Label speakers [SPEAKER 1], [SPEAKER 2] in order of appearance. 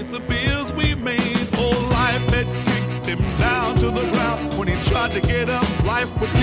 [SPEAKER 1] paid the bills we made. Oh, life had kicked him down to the ground. When he tried to get up, life would